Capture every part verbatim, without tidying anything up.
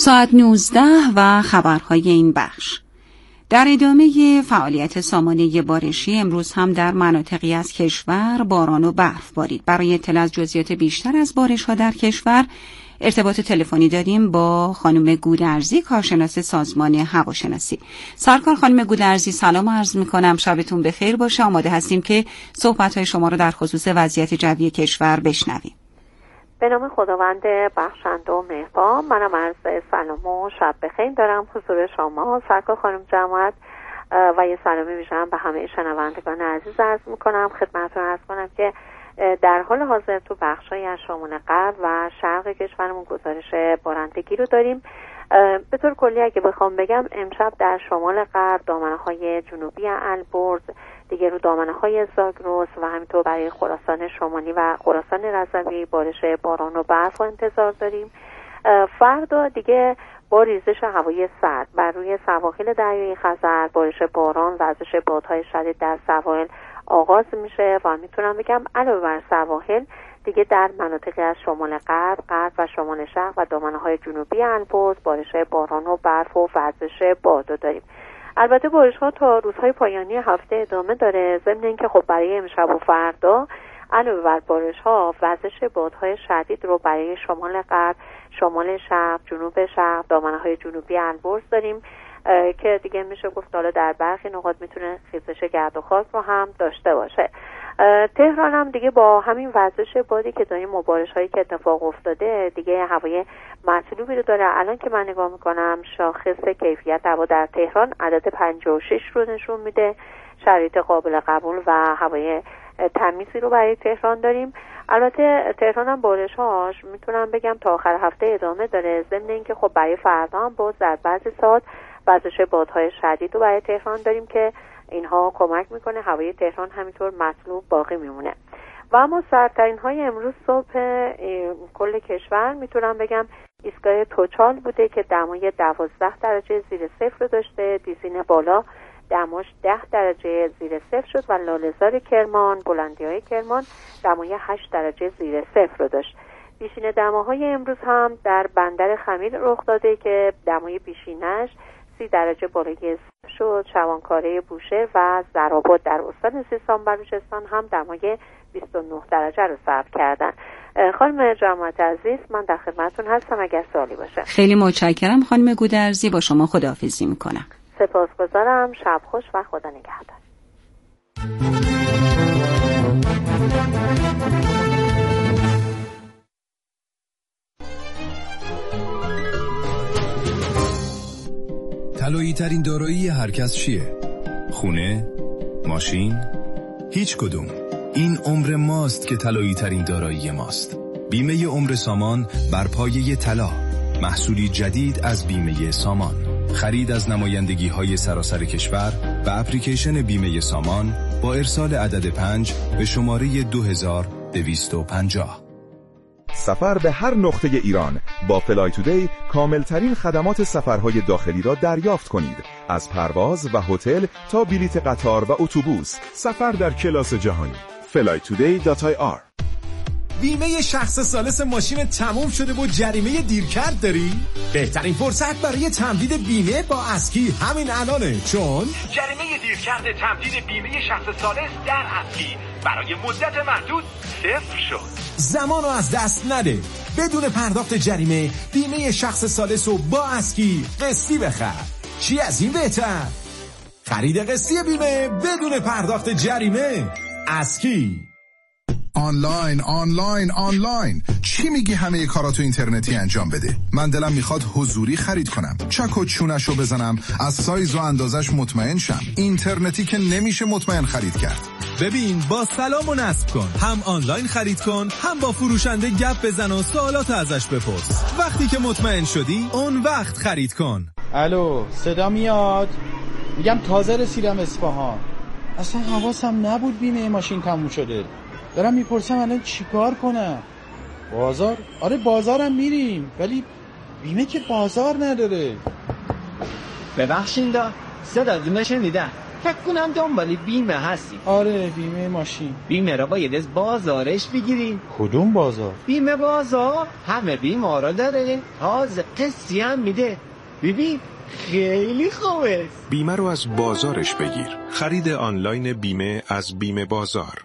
ساعت نوزده و خبرهای این بخش. در ادامه فعالیت سامانه بارشی امروز هم در مناطقی از کشور باران و برف بارید. برای اطلاع از جزئیات بیشتر از بارش‌ها در کشور ارتباط تلفنی داریم با خانم گودرزی، کارشناس سازمان هواشناسی. سرکار خانم گودرزی، سلام عرض می‌کنم، شبتون بخیر باشه. آماده هستیم که صحبت‌های شما رو در خصوص وضعیت جوی کشور بشنویم. به نام خداوند بخشنده و مهربان، منم عرض سلام و شب بخیر دارم حضور شما سرکار خانم جماعت و یه سلامی میشم به همه شنوندگان عزیز عرض میکنم. خدمتتون عرض کنم که در حال حاضر تو بخشای از شمال غرب و شرق کشورمون گزارش بارندگی رو داریم. به طور کلی اگه بخوام بگم امشب در شمال غرب، دامنه‌های جنوبی البرز، دیگه رو دامنه‌های زاگرس و همینطور برای خراسان شمالی و خراسان رضوی بارش باران و برف رو انتظار داریم. فردا دیگه با ریزش هوای سرد بر روی سواحل دریای خزر بارش باران و وزش بادهای شدید در سواحل آغاز میشه و میتونم بگم علاوه بر سواحل دیگه در مناطقی از شمال غرب، غرب و شمال شرق و دامنه‌های جنوبی البرز بارش باران و برف و وزش باد داریم. البته بارش‌ها تا روزهای پایانی هفته ادامه داره، ضمن اینکه خب برای امشب و فردا علاوه بر بارش‌ها وزش بادهای شدید رو برای شمال غرب، شمال شرق، جنوب شرق، دامنه‌های جنوبی البرز داریم که دیگه میشه گفت حالا در برخی نقاط میتونه خیزش گرد و خاک رو هم داشته باشه. تهران هم دیگه با همین وزش بادی که داریم و بارش‌هایی که اتفاق افتاده دیگه هوای مطلوبی رو داره. الان که من نگاه میکنم شاخص کیفیت هوا در تهران عدد پنجاه و شش رو نشون میده. شرایط قابل قبول و هوای تمیزی رو برای تهران داریم. البته تهران هم بارش‌هاش میتونم بگم تا آخر هفته ادامه داره، ضمن اینکه خب برای فردا هم باز در بعضی ساعات وزش بادهای شدید رو برای تهران داریم که اینها کمک میکنه هوای تهران همینطور مطلوب باقی میمونه. و اما سردترین های امروز صبح کل کشور میتونم بگم ایستگاه توچال بوده که دمای دوازده درجه زیر صفر داشته. دیزین بالا دماش ده درجه زیر صفر شد و لاله‌زار کرمان، بلندی های کرمان دمای هشت درجه زیر صفر رو داشت. بیشین دماهای امروز هم در بندر خمیر رخ داده که دمای بیشینش سی درجه بالای صفر شد. شوانکاره بوشهر و زرآباد در استان سیستان بلوچستان هم دمای بیست و نه درجه رو ثبت کردن. خانم جماعت عزیز، من در خدمتتون هستم اگر سوالی باشه. خیلی متشکرم خانم گودرزی، با شما خداحافظی میکنم. سپاسگزارم، شب خوش و خدا نگهدار. طلایی ترین دارایی هر کس چیه؟ خونه؟ ماشین؟ هیچ کدوم. این عمر ماست که طلایی ترین دارایی ماست. بیمه عمر سامان بر پایه طلا، محصولی جدید از بیمه سامان. خرید از نمایندگی های سراسر کشور و اپلیکیشن بیمه سامان با ارسال عدد پنج به شماره دو هزار دویست و پنجاه. سفر به هر نقطه ایران با فلای تودی کاملترین خدمات سفرهای داخلی را دریافت کنید. از پرواز و هتل تا بلیت قطار و اتوبوس، سفر در کلاس جهانی. فلای تودی دات آی آر. بیمه شخص ثالث ماشین تموم شده و جریمه دیرکرد داری؟ بهترین فرصت برای تمدید بیمه با اسکی همین الانه، چون جریمه دیرکرد تمدید بیمه شخص ثالث در اسکی برای مدت محدود صفر شد. زمانو از دست نده. بدون پرداخت جریمه بیمه شخص ثالث رو با اسکی قسطی بخر. چی از این بهتر؟ خرید قسطی بیمه بدون پرداخت جریمه. اسکی. آنلاین آنلاین آنلاین چی میگی همه کاراتو اینترنتی انجام بده؟ من دلم میخواد حضوری خرید کنم، چک و چونشو بزنم، از سایز و اندازش مطمئن شم. اینترنتی که نمیشه مطمئن خرید کرد. ببین با سلام و نصب کن، هم آنلاین خرید کن، هم با فروشنده گپ بزن و سوالات ازش بپرس. وقتی که مطمئن شدی اون وقت خرید کن. الو، صدا میاد؟ میگم تازه رسیدم اصفهان، اصلا حواسم نبود بیمه ماشین تموم شده. دارم میپرسم الان چیکار کنم؟ بازار؟ آره بازارم میریم، ولی بیمه که بازار نداره. ببخشید صدا شنیدم، فکر کنم دنبال بیمه هستی. آره بیمه ماشین. بیمه را باید از بازارش بگیریم. کدوم بازار؟ بیمه بازار همه بیمه را داره، تازه قسطی هم میده. ببین خیلی خوبه. بیمه رو از بازارش بگیر. خرید آنلاین بیمه از بیمه بازار.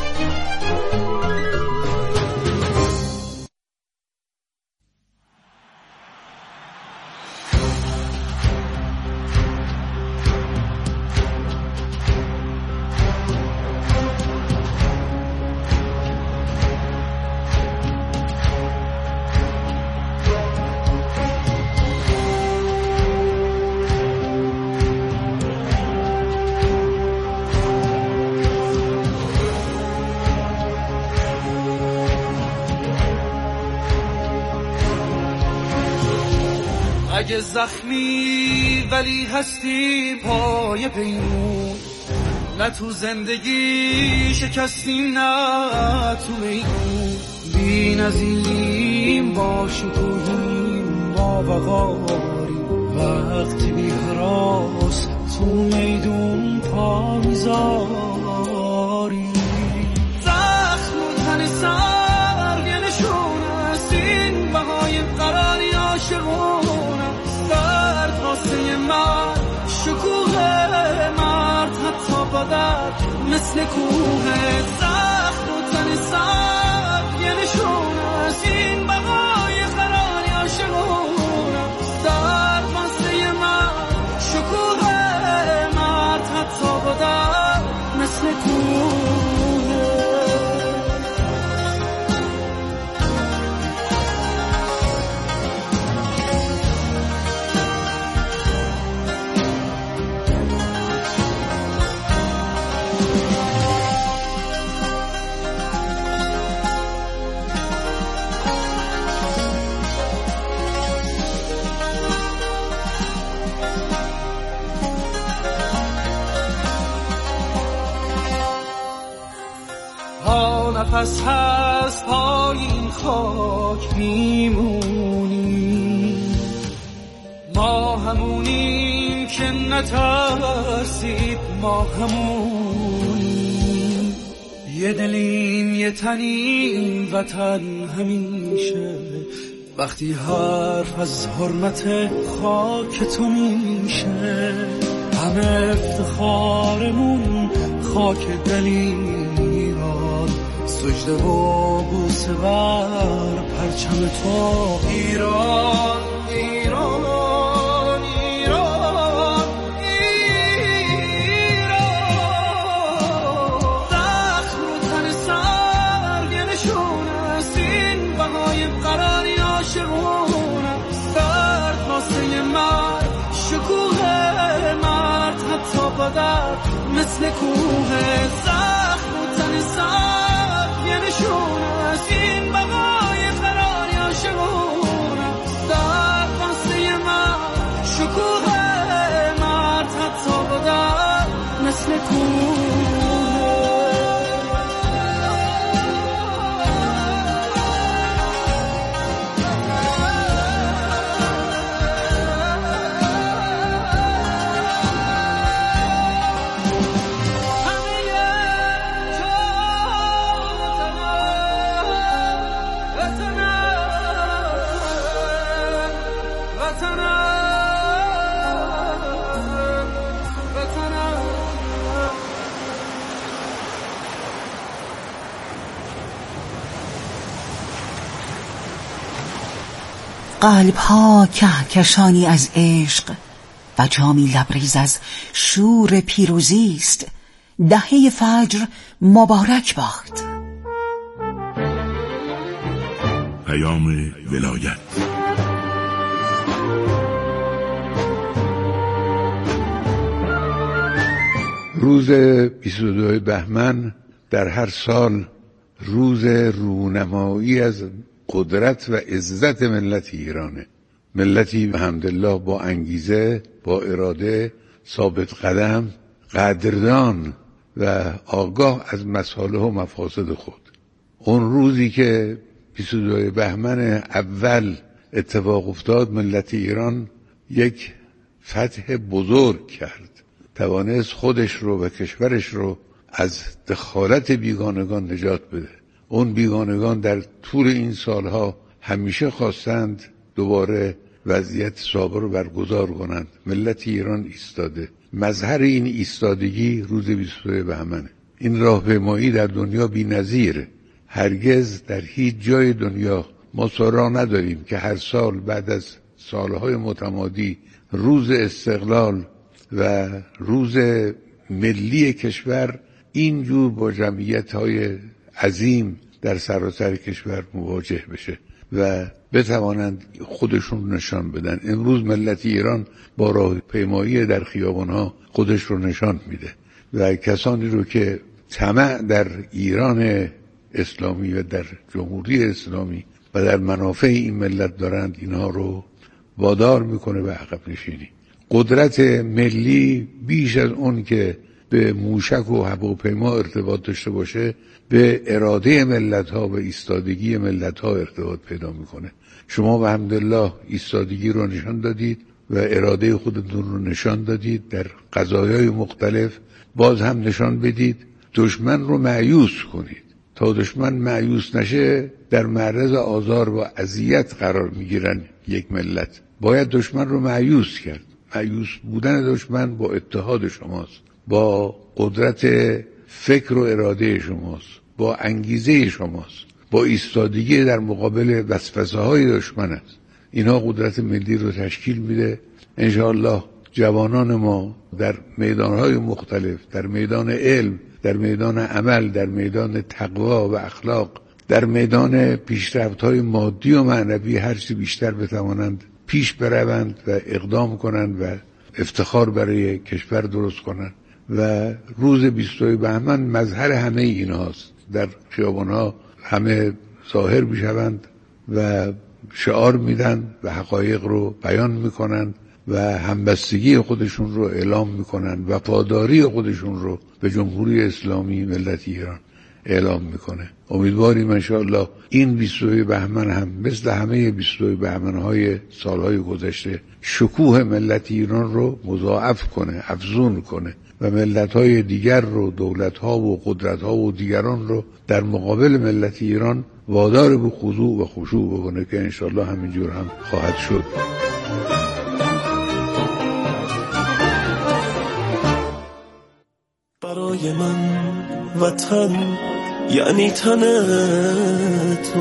اگه زخمی ولی هستی پای پیمون، نه تو زندگی شکستی نه تو میگون، بی نظیم باشی توهیم با وقاری، وقتی بی حراس تو میدون پا میذاری. زخم و تن سر یه نشونه است این بهای قراری عاشقون، واسه من شکوه مرد حتی با درد مثل کوه. زخم و تن سر یه نشون است این بقای قراری عاشقونم، درد واسه من شکوه مرد حتی با درد مثل کوه. نفس هست پای این خاک میمونیم، ما همونیم که نترسید، ما همونیم، یه دلیم یه تنیم وطن همیشه، وقتی حرف از حرمت خاک تو میشه، همه افتخارمون خاک دلیم، سجده و بوسه بر پرچم تو ایران، ایران، ایران، ایران. زخم و تن سر یه نشون است این بهای قراری عاشقونم، درد واسه مرد شکوه مرد حتی با درد مثل کوه. زخم و تن سر یه نشون است این بقای قراری عاشقونم، درد واسه من شکوه مرد حتی با درد مثل کوه. قلب ها کهکشانی از عشق و جامی لبریز از شور پیروزی است. دهه فجر مبارک باد. پیام ولایت. روز بیست و دو بهمن در هر سال روز رونمایی از قدرت و عزت ملت ایرانه. ملتی الحمدلله با انگیزه، با اراده، ثابت قدم، قدردان و آگاه از مصالح و مفاسد خود. اون روزی که بیست و دو بهمن اول اتفاق افتاد، ملت ایران یک فتح بزرگ کرد. توانست خودش رو و کشورش رو از دخالت بیگانگان نجات بده. اون بیگانگان در طول این سالها همیشه خواستند دوباره وضعیت سابق رو برگزار کنند. ملت ایران ایستاده. مظهر این ایستادگی روز بیست و دو بهمنه. این راهپیمایی در دنیا بی‌نظیره. هرگز در هیچ جای دنیا ما سرا نداریم که هر سال بعد از سالهای متمادی روز استقلال و روز ملی کشور اینجور با جمعیت‌های عظیم در سراسر کشور مواجه بشه و بتوانند خودشون نشان بدن. امروز ملت ایران با راهپیمایی در خیابان‌ها خودش رو نشان میده و کسانی رو که طمع در ایران اسلامی و در جمهوری اسلامی و در منافع این ملت دارند، اینها رو وادار میکنه به عقب نشینی. قدرت ملی بیش از اون که به موشک و هواپیما ارتباط داشته باشه به اراده ملت ها و ایستادگی ملت ها ارتباط پیدا میکنه. شما به حمدالله ایستادگی رو نشان دادید و اراده خودتون رو نشان دادید در قضایای مختلف. باز هم نشان بدید، دشمن رو مایوس کنید. تا دشمن مایوس نشه در معرض آزار و اذیت قرار میگیرن یک ملت. باید دشمن رو مایوس کرد. مایوس بودن دشمن با اتحاد شماست، با قدرت فکر و اراده شماست، با انگیزه شماست، با ایستادگی در مقابل وسوسه های دشمن است. اینها قدرت ملی رو تشکیل میده. انشاءالله جوانان ما در میدانهای مختلف، در میدان علم، در میدان عمل، در میدان تقوا و اخلاق، در میدان پیشرفت‌های مادی و معنوی هرچی بیشتر بتوانند پیش بروند و اقدام کنند و افتخار برای کشور درست کنند و روز بیست و دو بهمن مظهر همه اینهاست. در خیابان‌ها همه ظاهر میشوند و شعار میدن و حقایق رو بیان میکنند و همبستگی خودشون رو اعلام میکنن، وفاداری خودشون رو به جمهوری اسلامی ملت ایران اعلام میکنه. امیدواریم انشاءالله این بیست و دو بهمن هم مثل همه بیست و دو بهمن‌های سالهای گذشته شکوه ملت ایران رو مضاعف کنه، افزون کنه و ملت‌های دیگر رو، دولت‌ها و قدرت‌ها و دیگران رو در مقابل ملت ایران وادار به خضوع و خشوع بکنه که انشاءالله همینجور هم خواهد شد. برای من وطن یعنی تن تو،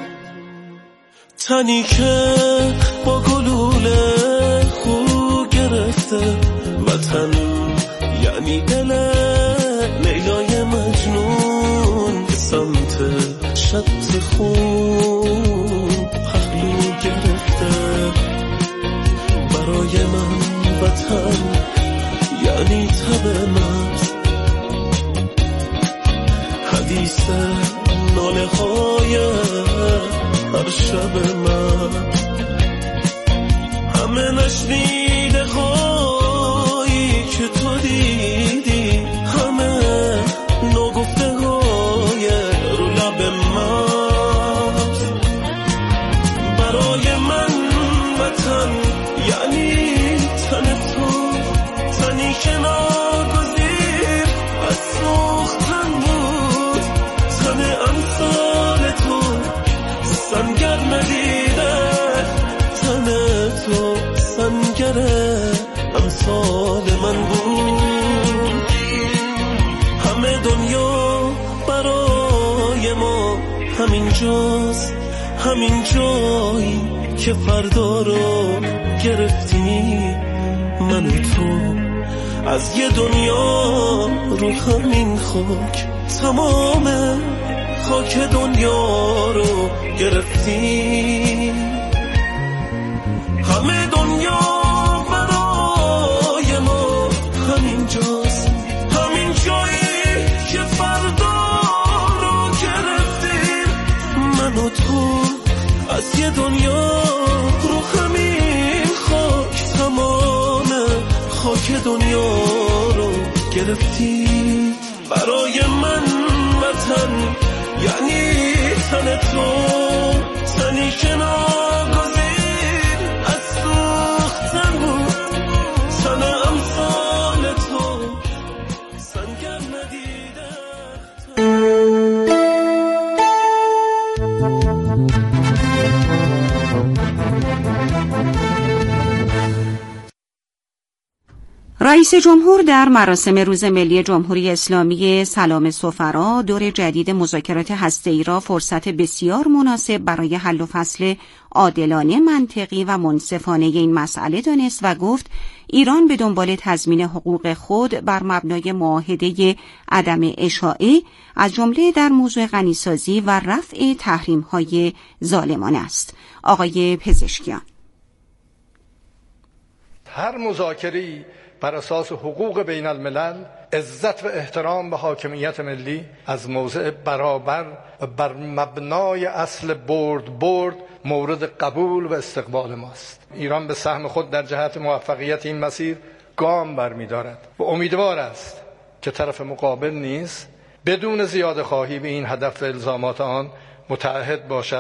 تنی که با گلوله خو گرفته. وطن یعنی دل لیلای مجنون به سمت شط خوب پهلو گرفته. برای من وطن یعنی تب مست، حدیث ناله های هر شب من، همه نشنیده هایی که تو دیدی، همه نگفته های رو لب من. برای من وطن یعنی تن تو، تنی که ناگزیر از سوختن بود، تن امثال تو سنگر ندیده، تن تو سنگر امثال من بود. همه دنیا برای ما همین جاست، همین جایی که فردا رو گرفتی من و تو از یه دنیا رو همین خاک، تمام خاک دنیا رو گرفتی. همه دنیا برای ما همین جاست، همین جایی که فردا رو گرفتیم من و تو از یه دنیا رو همین خاک، تمام خاک دنیا رو گرفتی. برای من وطن یعنی تن تو، تنی که ناگزیر از سوختن بود، تن امثال تو رئیس جمهور در مراسم روز ملی جمهوری اسلامی سلام سفرا دور جدید مذاکرات هسته‌ای را فرصت بسیار مناسب برای حل و فصل عادلانه، منطقی و منصفانه این مسئله دانست و گفت ایران به دنبال تضمین حقوق خود بر مبنای معاهده عدم اشاعه از جمله در موضوع غنیسازی و رفع تحریم‌های ظالمانه است. آقای پزشکیان: هر مذاکره‌ای بر اساس حقوق بین الملل، عزت و احترام به حاکمیت ملی از موضع برابر و بر مبنای اصل برد برد مورد قبول و استقبال ماست. ایران به سهم خود در جهت موفقیت این مسیر گام برمی‌دارد و امیدوار است که طرف مقابل نیز بدون زیاده خواهی به این هدف و الزامات آن متعهد باشد.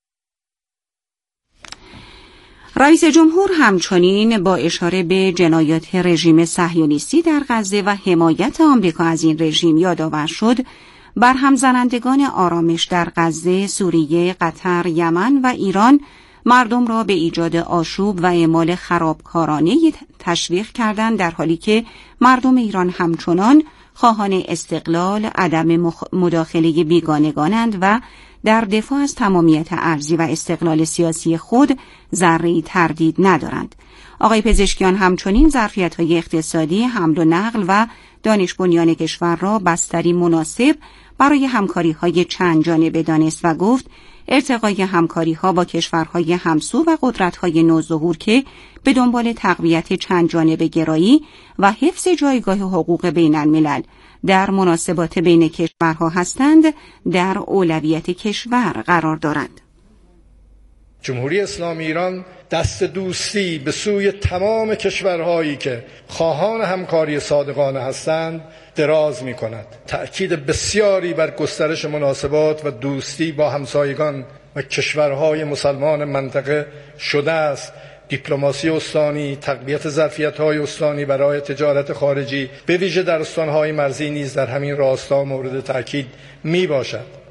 رئیس جمهور همچنین با اشاره به جنایات رژیم صهیونیستی در غزه و حمایت آمریکا از این رژیم یادآور شد بر همزنندگان آرامش در غزه، سوریه، قطر، یمن و ایران مردم را به ایجاد آشوب و اعمال خرابکارانه تشویق کردند، در حالی که مردم ایران همچنان خواهان استقلال، عدم مداخله بیگانگانند و در دفاع از تمامیت ارضی و استقلال سیاسی خود ذره‌ای تردید ندارند. آقای پزشکیان همچنین ظرفیت‌های اقتصادی، حمل و نقل و دانش بنیان کشور را بستری مناسب برای همکاری‌های چند جانبه دانست و گفت ارتقای همکاری‌ها با کشورهای همسو و قدرت‌های نوظهور که به دنبال تقویت چند جانبه گرایی و حفظ جایگاه حقوق بین الملل در مناسبات بین کشورها هستند، در اولویت کشور قرار دارند. جمهوری اسلامی ایران دست دوستی به سوی تمام کشورهایی که خواهان همکاری صادقانه هستند دراز می کند. تأکید بسیاری بر گسترش مناسبات و دوستی با همسایگان و کشورهای مسلمان منطقه شده است. دیپلماسی استانی، تقویت ظرفیت‌های استانی برای تجارت خارجی به ویژه در استان‌های مرزی نیز در همین راستا مورد تأکید می باشد.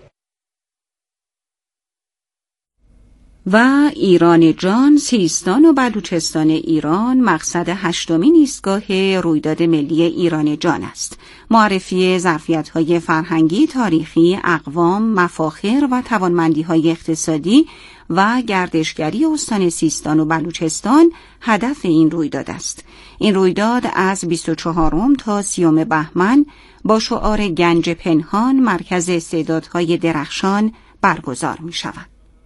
و ایران جان، سیستان و بلوچستان ایران مقصد هشتمین ایستگاه رویداد ملی ایران جان است. معرفی ظرفیت‌های فرهنگی، تاریخی، اقوام، مفاخر و توانمندی‌های اقتصادی و گردشگری استان سیستان و بلوچستان هدف این رویداد است. این رویداد از بیست و چهارم تا سیوم بهمن با شعار گنج پنهان، مرکز استعدادهای درخشان برگزار می شود.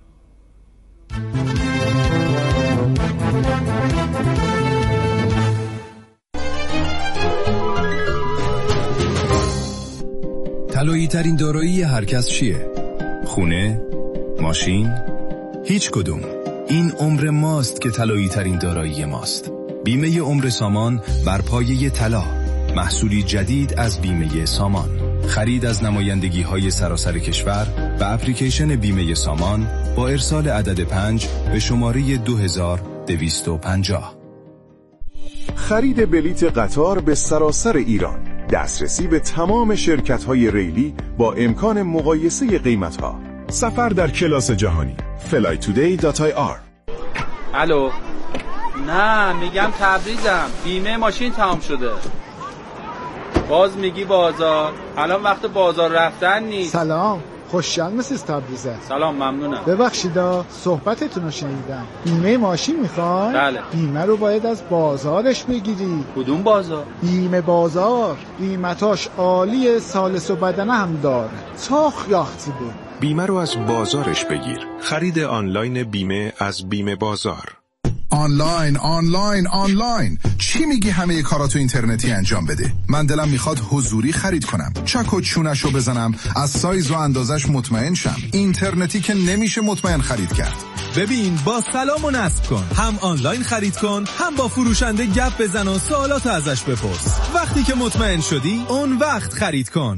طلایی ترین دارایی هر کس چیه؟ خونه؟ ماشین؟ هیچ کدوم. این عمر ماست که طلایی ترین دارایی ماست. بیمه عمر سامان بر پایه طلا، محصولی جدید از بیمه سامان. خرید از نمایندگی های سراسر کشور و اپلیکیشن بیمه سامان با ارسال عدد پنج به شماره دو هزار دویست و پنجاه. خرید بلیت قطار به سراسر ایران، دسترسی به تمام شرکت‌های ریلی با امکان مقایسه قیمت‌ها. سفر در کلاس جهانی. فلای تودی دات آی آر. الو. نه میگم تبریزم، بیمه ماشین تمام شده. باز میگی بازار، الان وقت بازار رفتن نیست. سلام، خوشحال مسیز تبریزه. سلام، ممنونم. ببخشیدا صحبتتون رو شنیدم. بیمه ماشین میخوای؟ بله. بیمه رو باید از بازارش بگیری. کدوم بازار؟ بیمه بازار. قیمتاش عالیه، سالس و بدنه هم داره. تاخ یاختی بود. بیمه رو از بازارش بگیر. خرید آنلاین بیمه از بیمه بازار. آنلاین آنلاین آنلاین چی میگی همه کاراتو اینترنتی انجام بده؟ من دلم میخواد حضوری خرید کنم، چک و چونشو بزنم، از سایز و اندازش مطمئن شم. اینترنتی که نمیشه مطمئن خرید کرد. ببین با سلام و نصب کن، هم آنلاین خرید کن، هم با فروشنده گپ بزن و سوالات ازش بپرس. وقتی که مطمئن شدی اون وقت خرید کن.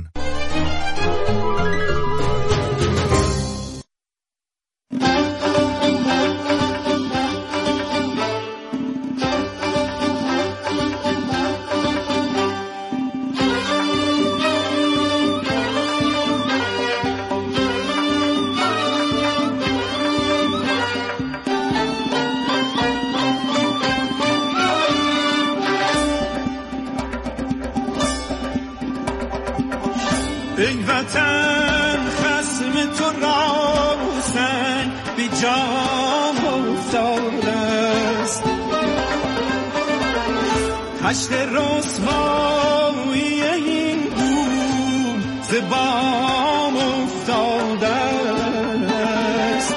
وطن خصم تو راستن به جام افتاده است هشت رسوایی این بود زبام افتاده است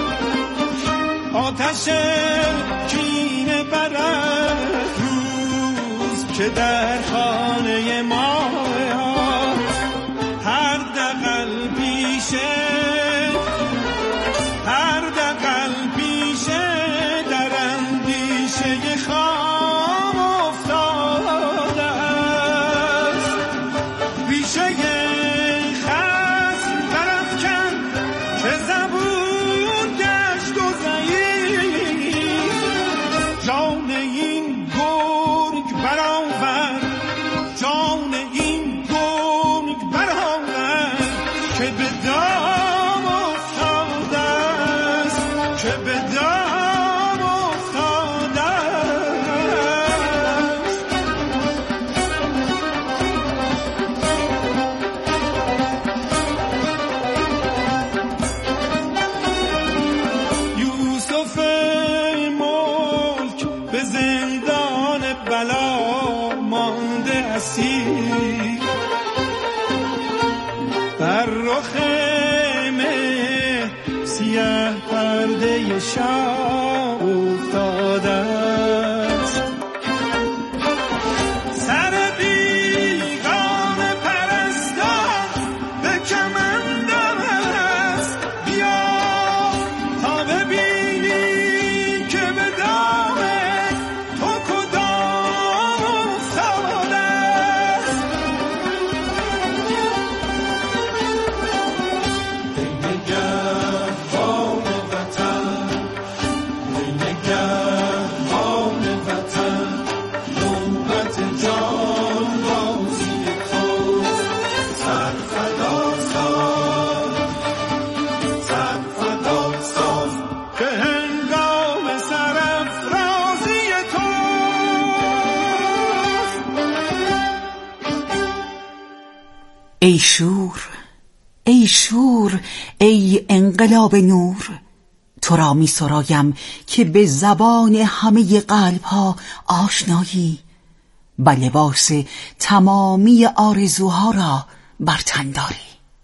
آتش کینه برد روز که در خانه ما هر دقل پیشه هر دقل پیشه در اندیشه خام افتاده است پیشه خصم برافکن که زبون گشت و ضعیف جان این گرگ برآورد جان این گرگ برآورد که به دام افتاده است که به دام افتاده است یوسف ملک به زندان بلا مانده اسیر بر رخ مه سیه پرده شاه افتاده است سر بیگانه پرستان به کمند است بیا تا ببینی که به دام تو کدام افتاده است نگهبان وطن نگهبان وطن نوبت جان بازی توست سر فدا ساز سر فدا ساز که هنگام سرافرازی توست ای شور ای شور ای انقلاب نور تو را می سرایم که به زبان همه قلب ها آشنایی و لباس تمامی آرزوها را بر تن داری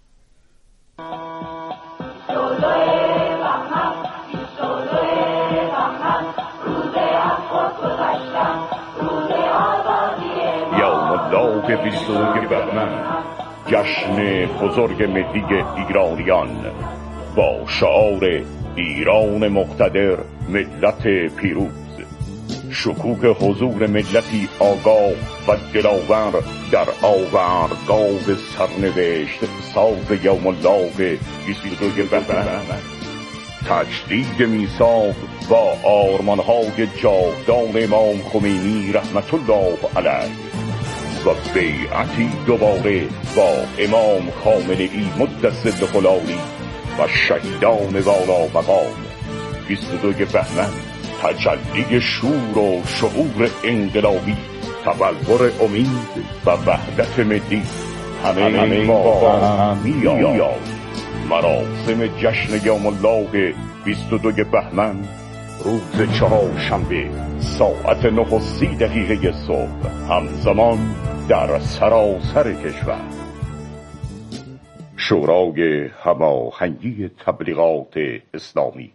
یوم الله بیست و دو بهمن جشن بزرگ ملی ایرانیان با شعار ایران مقتدر ملت پیروز شکوه حضور ملتی آگاه و دلاور در آوردگاه سرنوشت ساز یوم الله بیست و دو بهمن تجدید میثاق با آرمانهای جاودان امام خمینی رحمت الله علیه و بیعتی دوباره با امام خامنه‌ای مدثر خلالی و شهیدان والا مقام بیست و دو بهمن تجلی شور و شعور انقلابی تبلور امید و وحدت ملی همه با هم میاد مراسم جشن یوم الله بیست و دو بهمن روز چهارشنبه ساعت نه و سی دقیقه صبح همزمان در سراسر کشور شورای هماهنگی تبلیغات اسلامی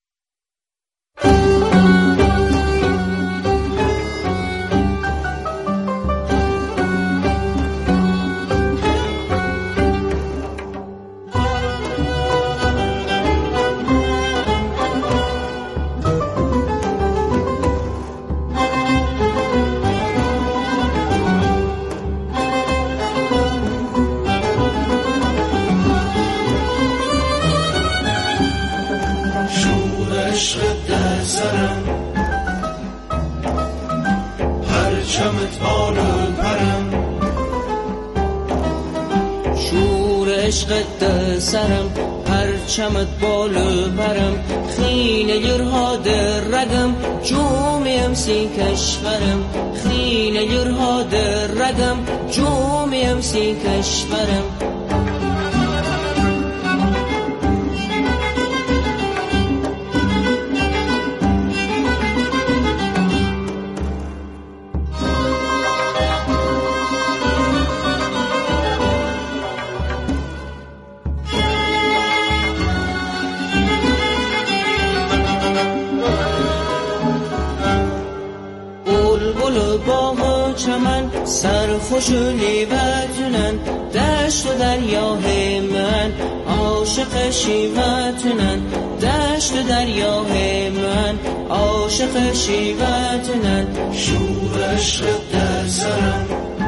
عشقت سرم پرچمت بالو برم خیلی یرها در رگم جومیم سی کشورم خیلی یرها در رگم جومیم سی کشورم چمن سرخوش و لیوتونن دشت و دریاه من عاشق شیوتونن دشت و دریاه من عاشق شیوتونن شور عشق در سرم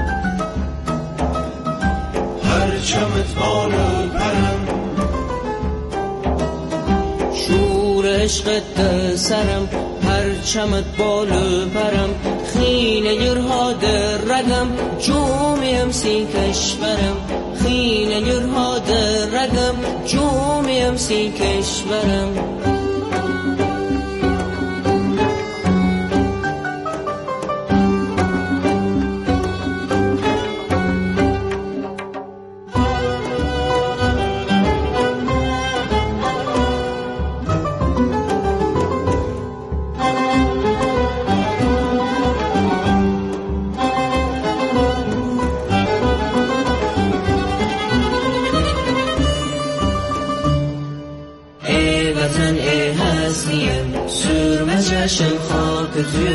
هر چمت بالا پرم شور عشق در سرم هر چمت بالا پرم خیل یرها در رگم جومیم سی کشورم خیل یرها در رگم جومیم سی کشورم چشم خاک تو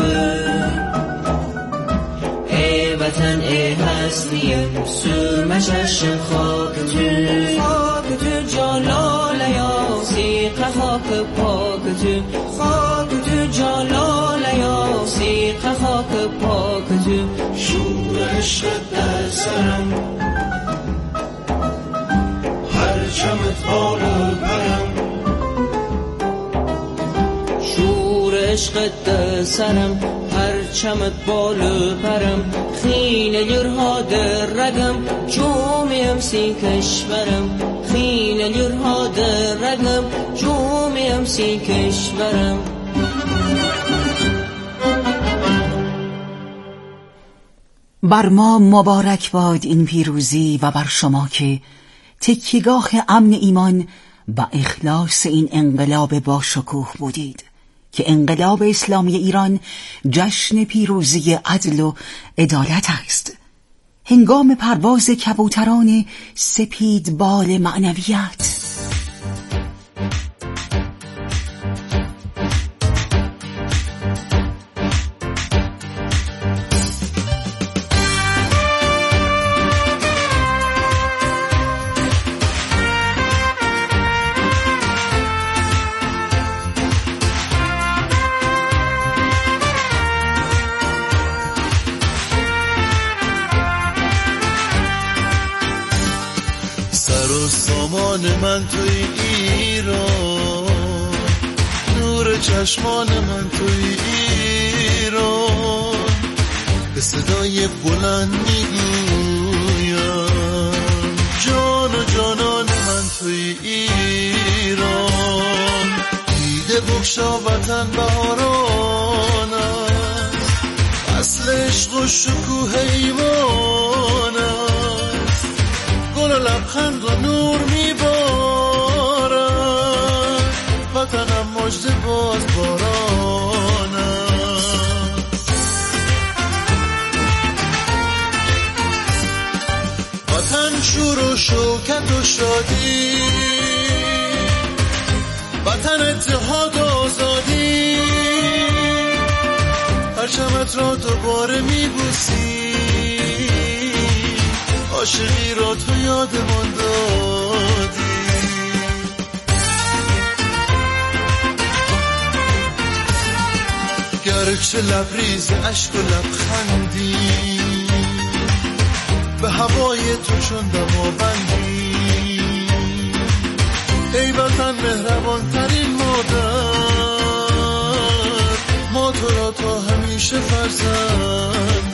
ای وطن ای هستیم سرم چشم خاک تو خاک تو جلال یا سیق خاک پاک تو خاک تو جلال یا سیق خاک پاک تو شور عشق در سرم هر چمت بالا برم عشق در سرم هر چمت بالا پرم خیل یرها در رگم جومیم سی کشورم خیل یرها در رگم جومیم سی کشورم بر ما مبارک باد این پیروزی و بر شما که تکیه‌گاه امن ایمان و اخلاص این انقلاب با شکوه بودید که انقلاب اسلامی ایران جشن پیروزی عدل و عدالت است. هنگام پرواز کبوتران سپید بال معنویت سامان من توی ایران نور چشمان من توی ایران به صدای بلند میگویم جان و جانان من توی ایران دیده بخشا وطن بهاران است اصل عشق و شکوه ایمان است گل و لبخند و نور میبارد وطنم مژده باز باران است وطن شور و شوکت و شادی وطن اتحاد و آزادی پرچمت را دوباره میبوسی عاشقی را تو یادمان دادی گرچه لبریز عشق و لبخندی به هوای تو چون دماوندی ای وطن مهربان ترین مادر ما تو را تا همیشه فرزند